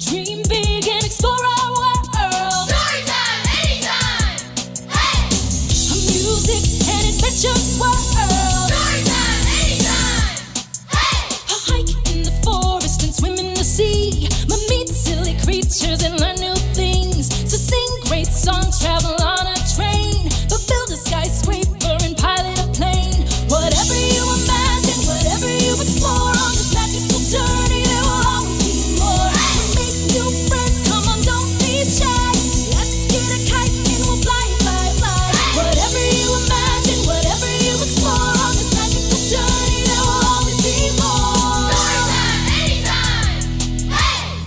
Dream big and explore our world. Storytime anytime! Hey! A music and adventure world. Storytime anytime! Hey! A hike in the forest and swim in the sea. Meet silly creatures and learn new things. So sing great songs, travel on a train, but build a skyscraper and pilot a plane. Whatever you imagine, whatever you explore on this magical journey, there will always be more. Make new friends, come on, don't be shy. Let's get a kite and we'll fly, fly, fly. Whatever you imagine, whatever you explore on this magical journey, there will always be more. Storytime anytime! Hey!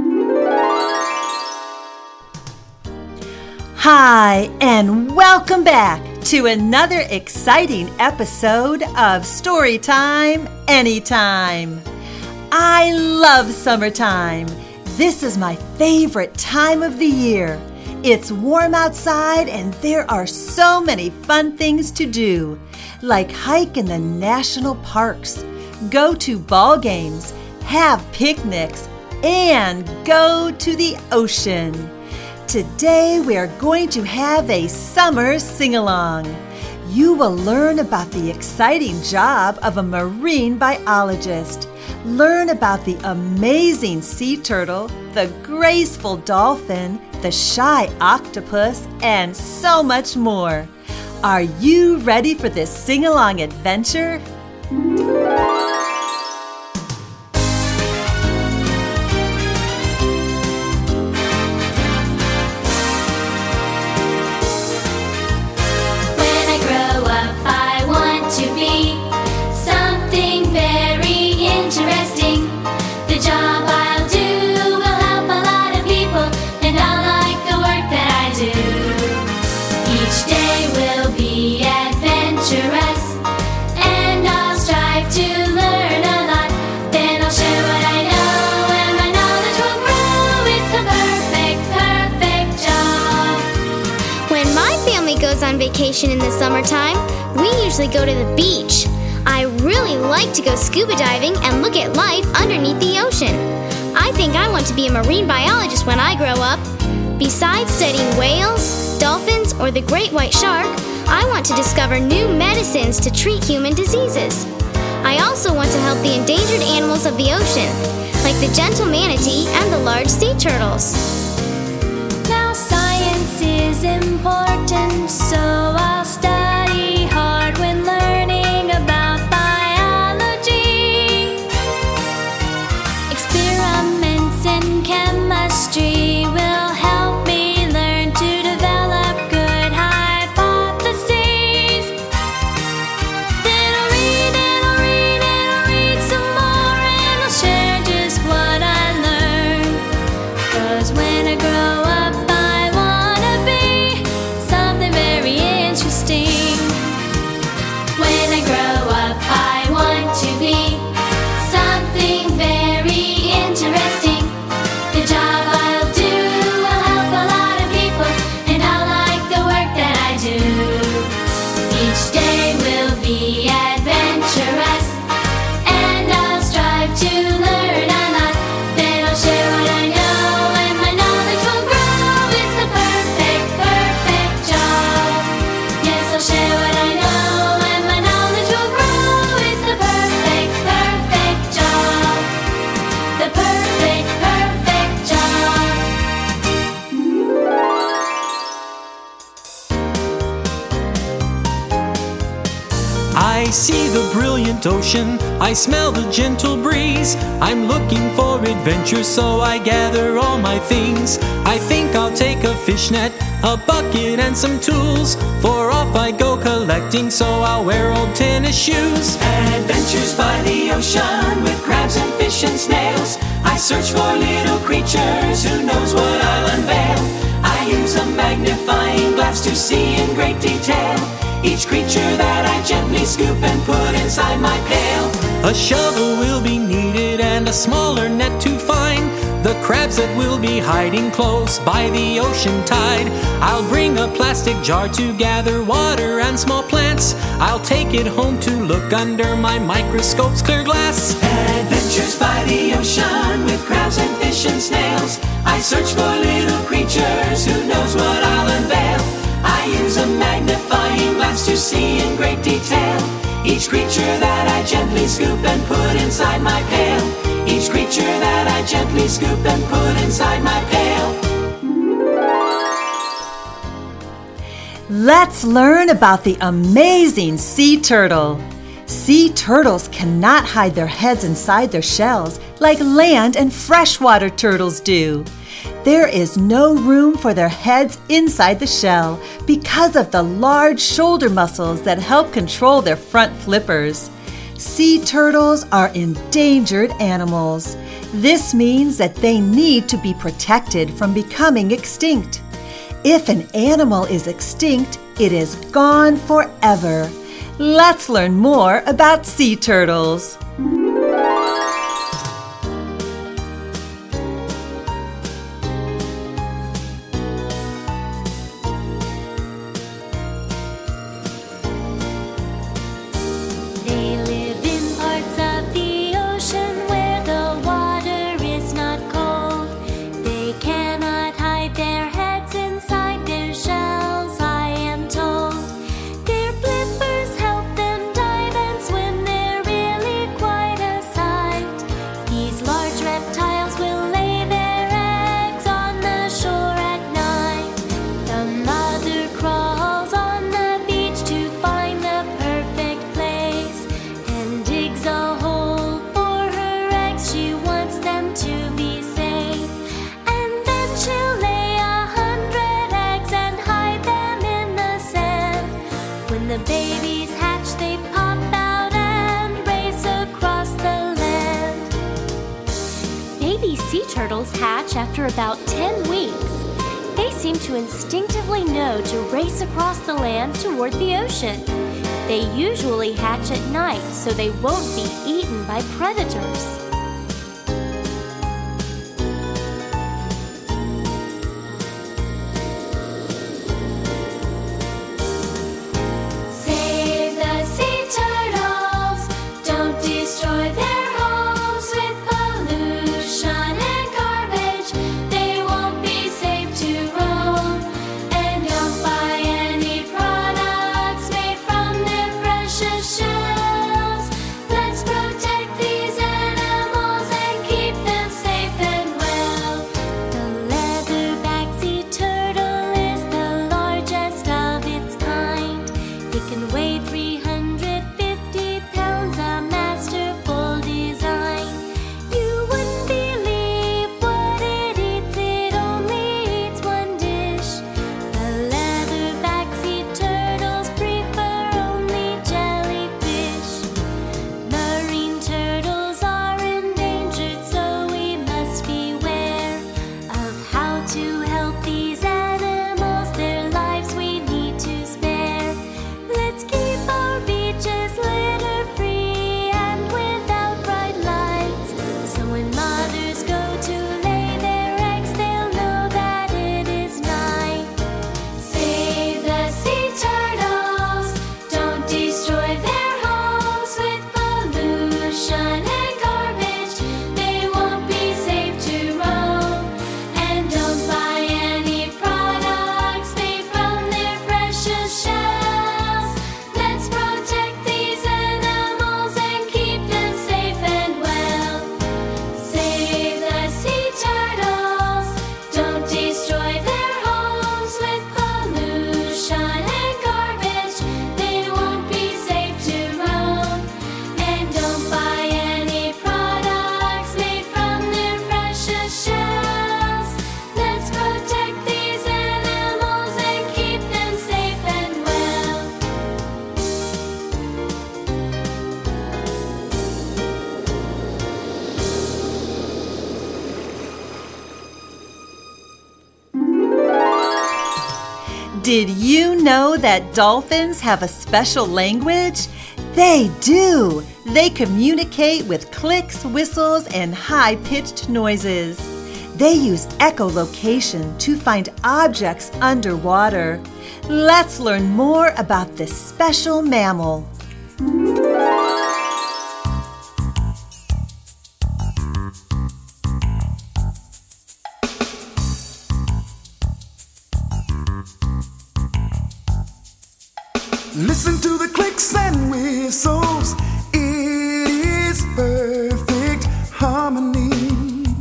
Hi, and welcome back to another exciting episode of Storytime Anytime. I love summertime. This is my favorite time of the year. It's warm outside and there are so many fun things to do, like hike in the national parks, go to ball games, have picnics, and go to the ocean. Today we are going to have a summer sing-along. You will learn about the exciting job of a marine biologist, learn about the amazing sea turtle, the graceful dolphin, the shy octopus, and so much more. Are you ready for this sing-along adventure? When I grow up, I want to be something very interesting. The job I'll do will help a lot of people, and I'll like the work that I do. Each day will be adventurous, and I'll strive to learn a lot. Then I'll share what I know, and my knowledge will grow. It's the perfect job. When my family goes on vacation in the summertime, we usually go to the beach. I really like to go scuba diving and look at life underneath the ocean. I think I want to be a marine biologist when I grow up. Besides studying whales, dolphins, or the great white shark, I want to discover new medicines to treat human diseases. I also want to help the endangered animals of the ocean, like the gentle manatee and the large sea turtles. Now science is important, so I'll study hard when learning about biology. Experiments in chemistry will help me learn to develop good hypotheses. Then I'll read some more, and I'll share just what I learned. 'Cause when I grow up, I wanna be something very interesting. When I grow up, I want to be something very interesting. The job I'll do will help a lot of people, and I'll like the work that I do. Each day will be adventurous, and I'll strive to learn a lot. Then I'll share what I know, and my knowledge will grow. It's the perfect job. Yes, I'll share what I know, and my knowledge will grow. It's the perfect job. The perfect job. I see the brilliant ocean, I smell the gentle breeze. I'm looking for adventure, so I gather all my things. I think I'll take a fishnet, a bucket, and some tools. For off I go collecting, so I'll wear old tennis shoes. Adventures by the ocean with crabs and fish and snails. I search for little creatures, who knows what I'll unveil. I use a magnifying glass to see in great detail each creature that I gently scoop and put inside my pail. A shovel will be needed and a smaller net to find the crabs that will be hiding close by the ocean tide. I'll bring a plastic jar to gather water and small plants. I'll take it home to look under my microscope's clear glass. Adventures by the ocean with crabs and fish fish and snails. I search for little creatures, who knows what I'll unveil. I use a magnifying glass to see in great detail each creature that I gently scoop and put inside my pail. Each creature that I gently scoop and put inside my pail. Let's learn about the amazing sea turtle. Sea turtles cannot hide their heads inside their shells like land and freshwater turtles do. There is no room for their heads inside the shell because of the large shoulder muscles that help control their front flippers. Sea turtles are endangered animals. This means that they need to be protected from becoming extinct. If an animal is extinct, it is gone forever. Let's learn more about sea turtles. They live in parts of the ocean where the water is not cold. They cannot hide their heads inside their shells, I am told. Their flippers help them dive and swim, they're really quite a sight. These large reptiles will lay their eggs on the shore at night. The mother crawls on the beach to find the perfect place and digs a hole for her eggs. She wants them to be safe, and then she'll lay 100 eggs and hide them in the sand. When the babies hatch, they pop out and race across the land. Baby sea turtles hatch after about 10 weeks. They seem to instinctively know to race across the land toward the ocean. They usually hatch at night so they won't be eaten by predators. Save the sea turtles, don't destroy their homes with pollution and garbage. They won't be safe to roam, and don't buy any products made from their precious shells. Let's protect these animals and keep them safe and well. The leatherback sea turtle is the largest of its kind. It can weigh 350 pounds, a masterful design. You wouldn't believe what it eats, it only eats one dish. The leatherback sea turtles prefer only jellyfish. Marine turtles are endangered, so we must beware of how to help these animals. Their lives we need to spare. Let's keep our beaches litter-free and without bright lights, so when mothers go to lay their eggs, they'll know that it is night. Save the sea turtles, don't destroy their homes with pollution and garbage. They won't be safe to roam, and don't buy any products made from their precious shells. Let's protect these animals and keep them safe and well. Save the sea turtles, don't destroy their homes with pollution and garbage. They won't be safe to roam, and don't buy any products made from their precious shells. Let's protect these animals and keep them safe and well. Did you know that dolphins have a special language? They do! They communicate with clicks, whistles, and high-pitched noises. They use echolocation to find objects underwater. Let's learn more about this special mammal. Listen to the clicks and whistles. It is perfect harmony.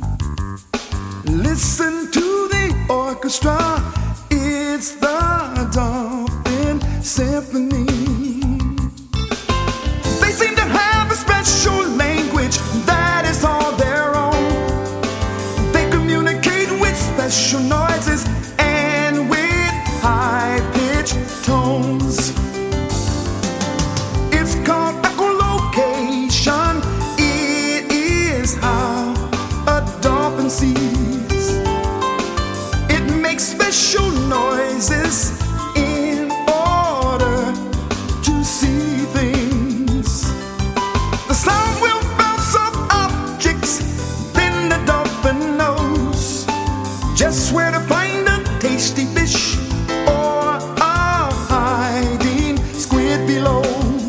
Listen to the orchestra. It's the Dolphin Symphony. They seem to have a special language that is all their own. They communicate with special noises and with high-pitched tones. It's called echolocation. It is how a dolphin sees. It makes special noises in order to see things. The sounds will bounce off objects, then the dolphin knows just where to find a tasty fish or a hiding squid below.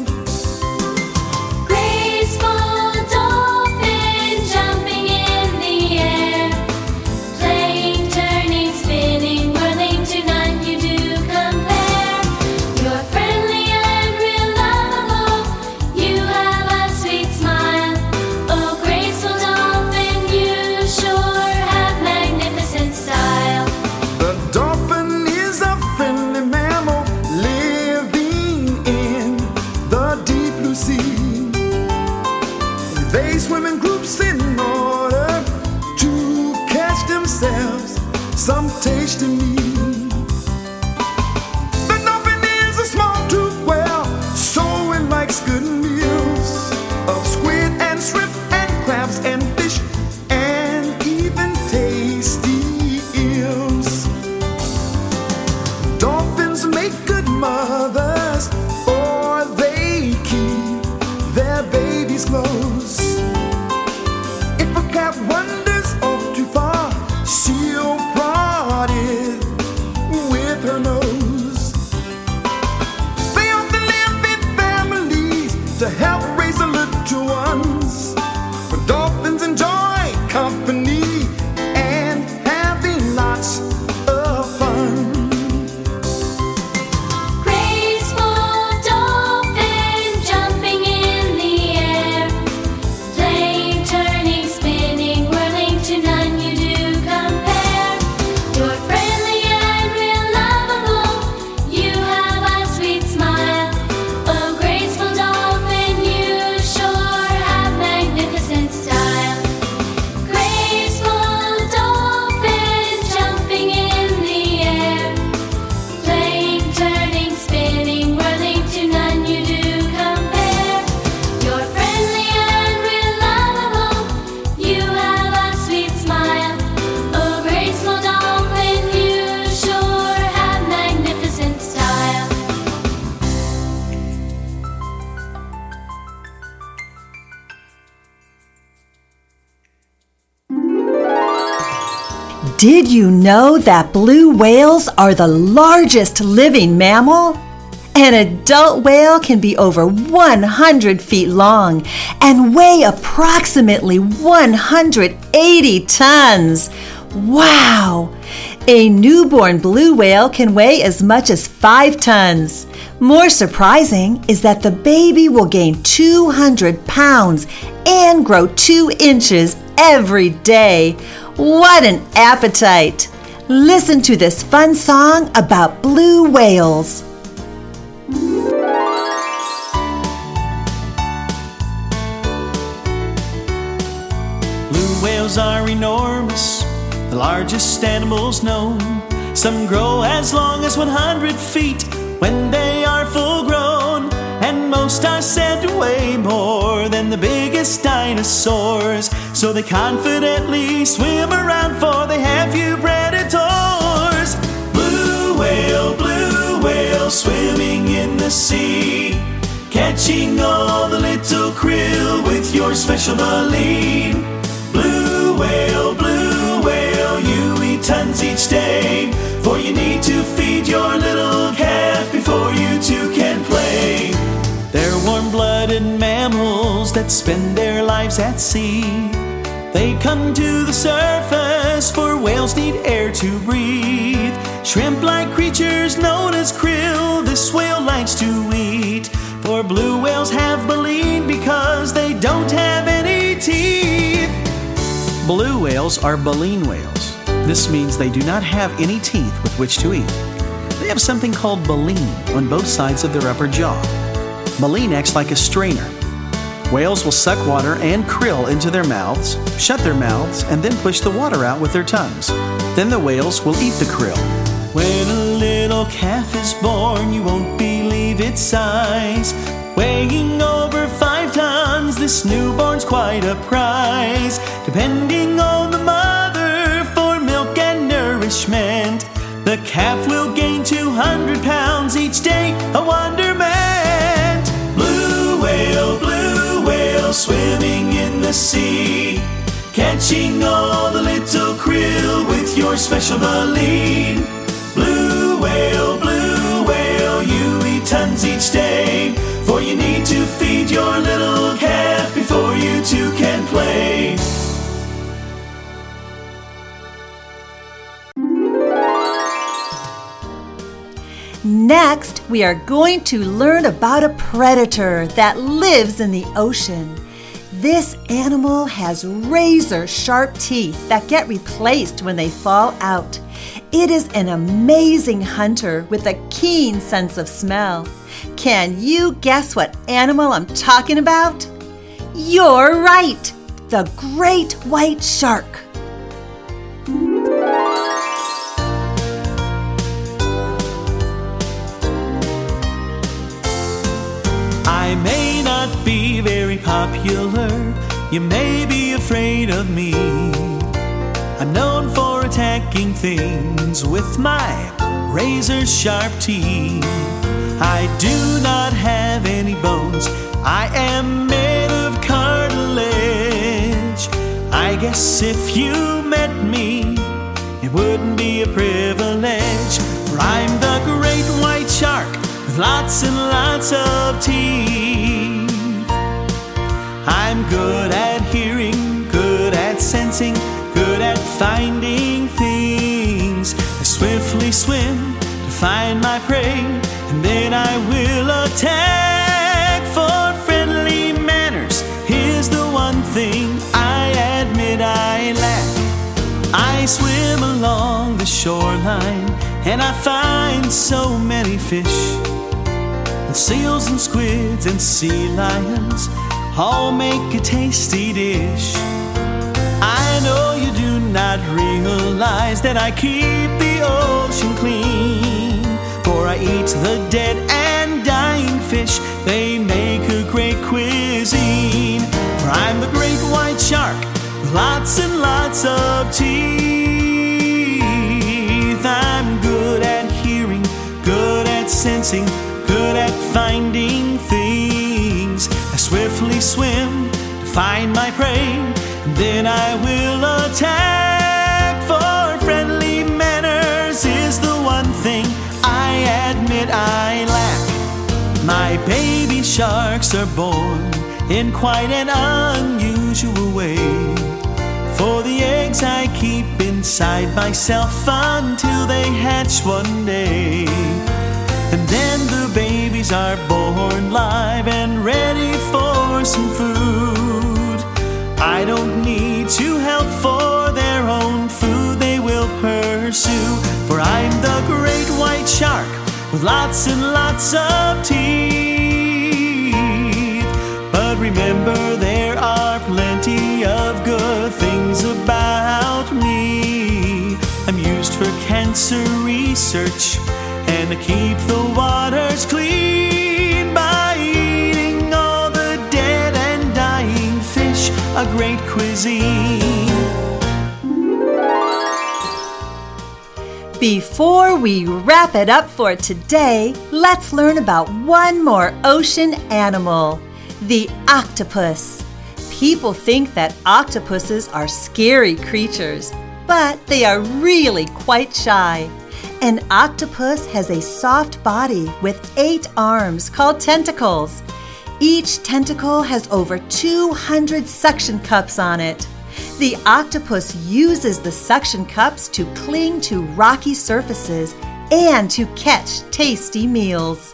Graceful dolphin jumping in the air, playing, turning, spinning, whirling, to none you do compare. You're friendly and real lovable. You have a sweet smile. Oh, graceful dolphin, you sure have magnificent style. The dolphin is a friendly mammal living in the deep blue sea. They swim in groups in order to catch themselves some tasty meal. The dolphin is a small toothed whale, so it likes good meals of squid and shrimp and crabs and fish and even tasty eels. Dolphins make good mothers, or they keep their babies close. If a cat wanders off too far, she'll prod it with her nose. They often live in families to help raise the little ones. But dolphins enjoy company and having lots of fun. Graceful dolphin jumping in the air, playing, turning, spinning, whirling, to none you do compare. You're friendly and real lovable. You have a sweet smile. Oh, graceful dolphin, you sure have magnificent style. Graceful dolphin jumping in the air, playing, turning, spinning, whirling, to none you do compare. You're friendly and real lovable. You have a sweet smile. Oh, graceful dolphin, you sure have magnificent style. Did you know that blue whales are the largest living mammal? An adult whale can be over 100 feet long and weigh approximately 180 tons. Wow! A newborn blue whale can weigh as much as 5 tons. More surprising is that the baby will gain 200 pounds and grow 2 inches every day. What an appetite! Listen to this fun song about blue whales. Blue whales are enormous, the largest animals known. Some grow as long as 100 feet when they are full grown, and most are said to weigh more than the biggest dinosaurs. So they confidently swim around, for they have few predators. Blue whale, swimming in the sea, catching all the little krill with your special baleen. Blue whale, you eat tons each day, for you need to feed your little calf before you two can play. They're warm-blooded mammals that spend their lives at sea. They come to the surface, for whales need air to breathe. Shrimp-like creatures known as krill, this whale likes to eat. For blue whales have baleen because they don't have any teeth. Blue whales are baleen whales. This means they do not have any teeth with which to eat. They have something called baleen on both sides of their upper jaw. Baleen acts like a strainer. Whales will suck water and krill into their mouths, shut their mouths, and then push the water out with their tongues. Then the whales will eat the krill. When a little calf is born, you won't believe its size. Weighing over 5 tons, this newborn's quite a prize. Depending on the mother for milk and nourishment, the calf will gain 200 pounds each day, a wonderment. Blue whale, swimming in the sea, catching all the little krill with your special baleen. Blue whale, you eat tons each day, for you need to feed your little calf before you two can play. Next, we are going to learn about a predator that lives in the ocean. This animal has razor-sharp teeth that get replaced when they fall out. It is an amazing hunter with a keen sense of smell. Can you guess what animal I'm talking about? You're right! The great white shark. I may not be very popular, you may be afraid of me. I'm known for attacking things with my razor-sharp teeth. I do not have any bones, I am made of cartilage. I guess if you met me, it wouldn't be a privilege. For I'm the great white shark with lots and lots of teeth. I'm good at hearing, good at sensing, good at finding things. I swiftly swim to find my prey, and then I will attack. For friendly manners is the one thing I admit I lack. I swim along the shoreline, and I find so many fish, and seals and squids and sea lions all make a tasty dish. I know you do not realize that I keep the ocean clean, for I eat the dead and dying fish. They make a great cuisine. For I'm the great white shark with lots and lots of teeth. I'm good at hearing, good at sensing, good at finding things. I swiftly swim to find my prey, and then I will attack. For friendly manners is the one thing I admit I lack. My baby sharks are born in quite an unusual way, for the eggs I keep inside myself until they hatch one day. And then the babies are born live and ready for some food. I don't need to help for their own food, they will pursue. For I'm the great white shark with lots and lots of teeth. But remember, there are plenty of good things about me. I'm used for cancer research and to keep the waters clean by eating all the dead and dying fish, a great cuisine. Before we wrap it up for today, let's learn about one more ocean animal, the octopus. People think that octopuses are scary creatures, but they are really quite shy. An octopus has a soft body with 8 arms called tentacles. Each tentacle has over 200 suction cups on it. The octopus uses the suction cups to cling to rocky surfaces and to catch tasty meals.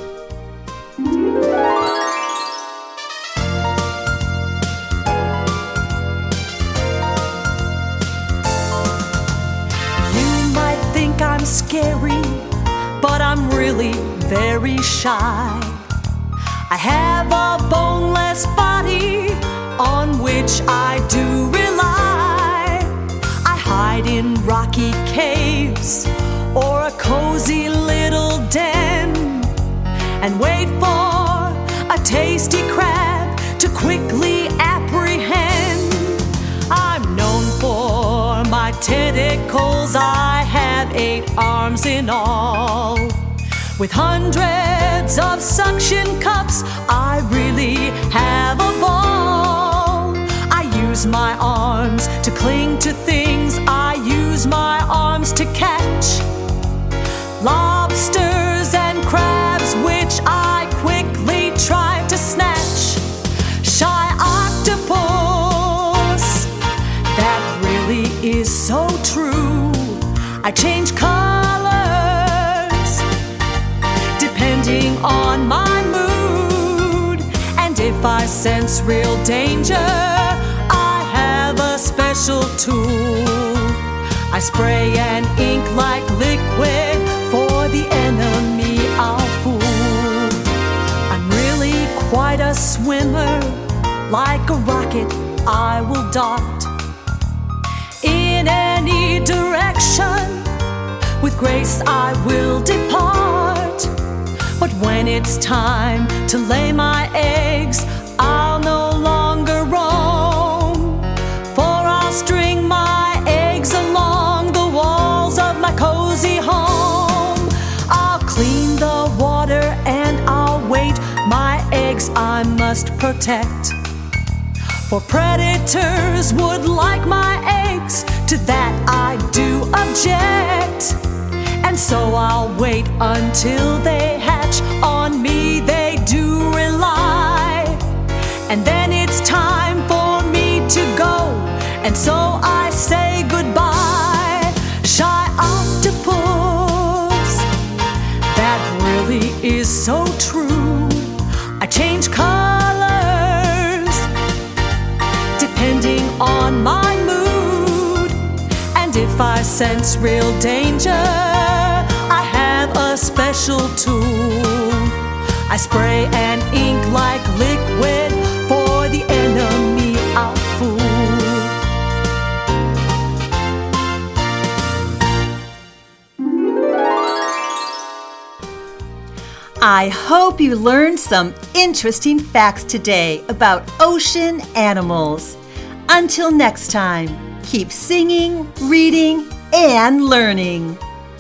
I'm scary, but I'm really very shy. I have a boneless body on which I do rely. I hide in rocky caves or a cozy little den and wait for a tasty crab to quickly apprehend. I'm known for my tentacles. I have 8 arms in all. With hundreds of suction cups, I really have a ball. I use my arms to cling to things. I use my arms to catch lobsters and crabs, which I quickly try to snatch. Shy octopus, that really is so true. I change colors depending on my mood, and if I sense real danger, I have a special tool. I spray and ink like liquid for the enemy I'll fool. I'm really quite a swimmer. Like a rocket I will dart in any direction. With grace I will depart. But when it's time to lay my eggs, I'll no longer roam. For I'll string my eggs along the walls of my cozy home. I'll clean the water and I'll wait. My eggs I must protect. For predators would like my eggs. To that I do object. And so I'll wait until they hatch. On me they do rely. And then it's time for me to go. And so I say goodbye. Shy octopus, that really is so true. I change colors depending on my mood. And if I sense real danger, I have a special tool. I spray and ink like liquid for the enemy I'll fool. I hope you learned some interesting facts today about ocean animals. Until next time, keep singing, reading, and learning.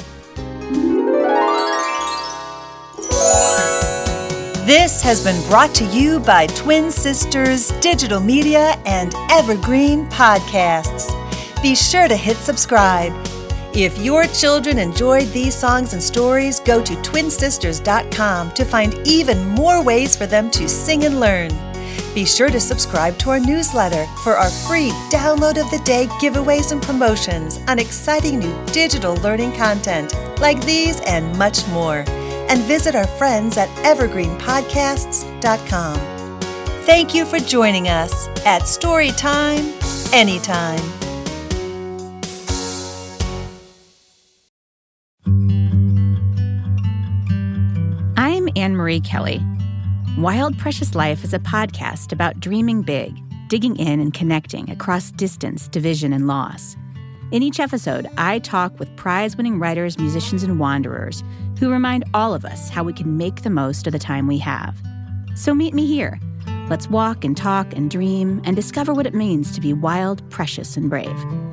This has been brought to you by Twin Sisters Digital Media and Evergreen Podcasts. Be sure to hit subscribe. If your children enjoyed these songs and stories, go to twinsisters.com to find even more ways for them to sing and learn. Be sure to subscribe to our newsletter for our free Download of the Day giveaways and promotions on exciting new digital learning content like these and much more. And visit our friends at evergreenpodcasts.com. Thank you for joining us at Storytime Anytime. I'm Anne-Marie Kelly. Wild Precious Life is a podcast about dreaming big, digging in and connecting across distance, division, and loss. In each episode, I talk with prize-winning writers, musicians, and wanderers who remind all of us how we can make the most of the time we have. So meet me here. Let's walk and talk and dream and discover what it means to be wild, precious, and brave.